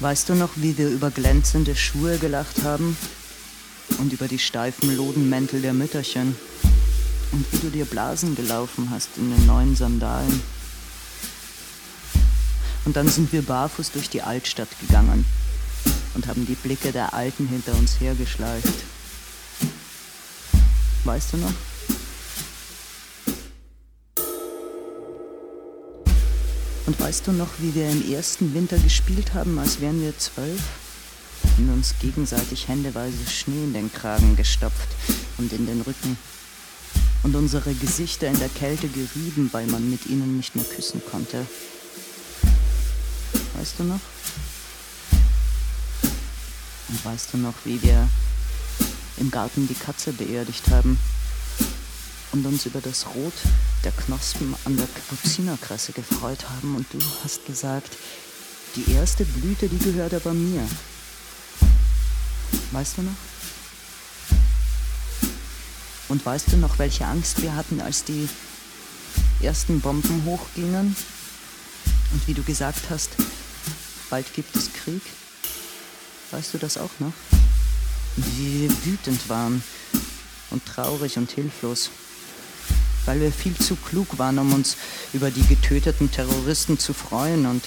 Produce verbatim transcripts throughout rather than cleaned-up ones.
Weißt du noch, wie wir über glänzende Schuhe gelacht haben? Und über die steifen Lodenmäntel der Mütterchen? Und wie du dir Blasen gelaufen hast in den neuen Sandalen? Und dann sind wir barfuß durch die Altstadt gegangen und haben die Blicke der Alten hinter uns hergeschleift. Weißt du noch? Und weißt du noch, wie wir im ersten Winter gespielt haben, als wären wir zwölf? Und uns gegenseitig händeweise Schnee in den Kragen gestopft und in den Rücken. Und unsere Gesichter in der Kälte gerieben, weil man mit ihnen nicht mehr küssen konnte. Weißt du noch? Und weißt du noch, wie wir im Garten die Katze beerdigt haben und uns über das Rot der Knospen an der Kapuzinerkresse gefreut haben und du hast gesagt, die erste Blüte, die gehört aber mir. Weißt du noch? Und weißt du noch, welche Angst wir hatten, als die ersten Bomben hochgingen? Und wie du gesagt hast, bald gibt es Krieg? Weißt du das auch noch? Wie wir wütend waren und traurig und hilflos, weil wir viel zu klug waren, um uns über die getöteten Terroristen zu freuen und,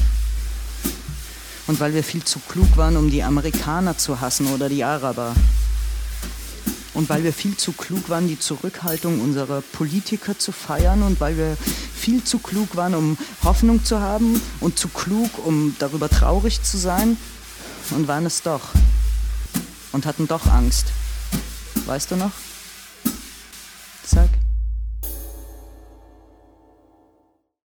und weil wir viel zu klug waren, um die Amerikaner zu hassen oder die Araber. Und weil wir viel zu klug waren, die Zurückhaltung unserer Politiker zu feiern und weil wir viel zu klug waren, um Hoffnung zu haben und zu klug, um darüber traurig zu sein und waren es doch und hatten doch Angst. Weißt du noch? Sag.